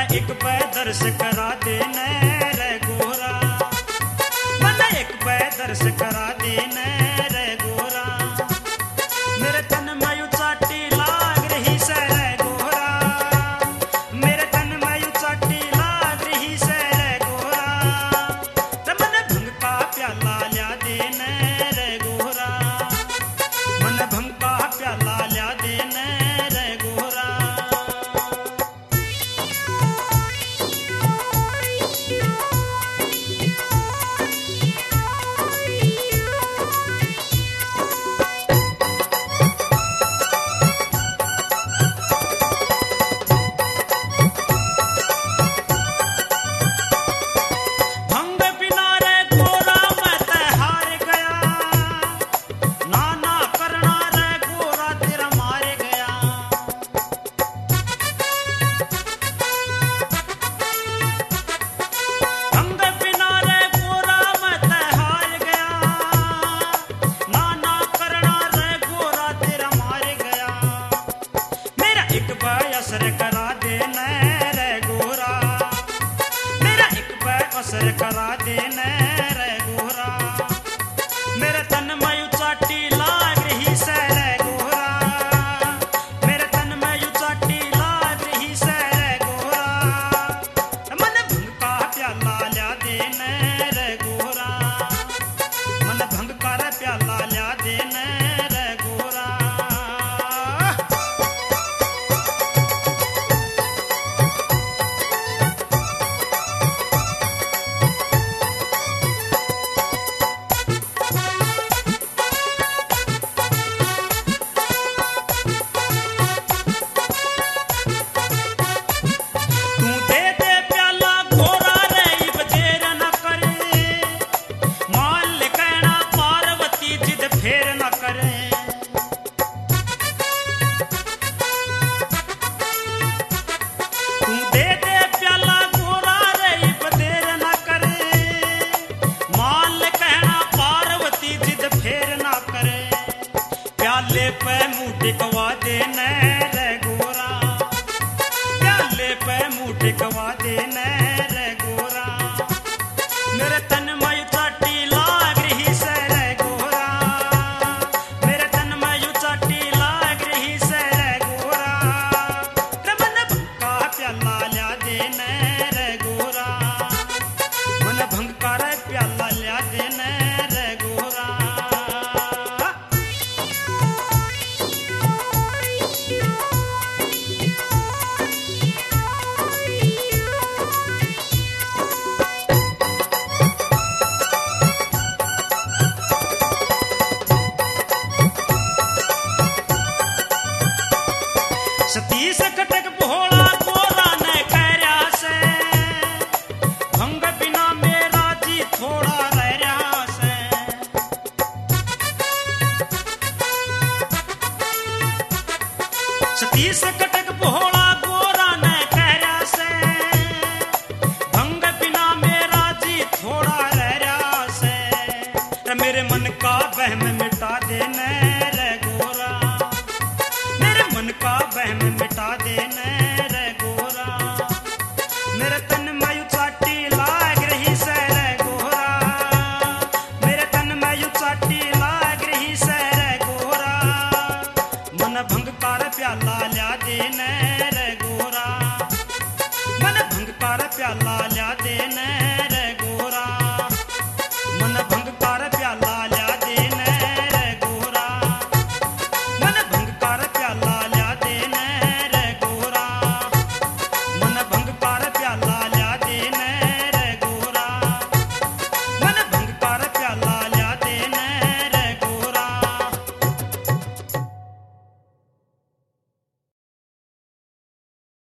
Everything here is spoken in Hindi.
एक पै दर्श करा देने रे गोरा, मन एक पै दर्श करा देने रे गोरा, मेरे तन में चाटी लाग रही से रे गोरा, मेरे तन में चाटी लाग रही से रे गोरा, मन भंग का प्याला ल्या देने रे गोरा, मन भंग का प्याला ल्या देने रे गोरा। असर करा देने रे गोरा, मेरा एक पै असर करा देने रे गोरा, मेरे तन में चाटी लाग रही से रे गोरा, मेरे तन में चाटी लाग रही से रे गोरा, मन भंग का प्याला ल्या देने रे गोरा, मन भंग का प्याला ल्या देने रे गोरा। प्याले पे मुँह टिकवा देने रे गोरा, प्याले पे मुँह टिकवा देने रे गोरा, मेरे तन में चाटी लाग रही से रे गोरा, मेरे तन में चाटी लाग रही से रे गोरा, मन भंग का प्याला ल्या देने रे गोरा, मन भंग का प्याला ल्या देने रे गोरा। सतीश कटक भोला गोरा ने कहरा से, भंग बिना मेरा जी थोड़ा रह रहा से, सतीश कटक भोला गोरा ने कहरा से, भंग बिना मेरा जी थोड़ा रह रहा से, मेरे मन का वहम मिटा देने रे गोरा, मेरे मन का वहम मिटा देने रे गोरा, मेरे तन में चाटी लाग रही से रे गोरा, मेरे तन में चाटी लाग रही से रे गोरा, मन भंग का प्याला ल्या देने रे गोरा, मन भंग का प्याला ल्या देने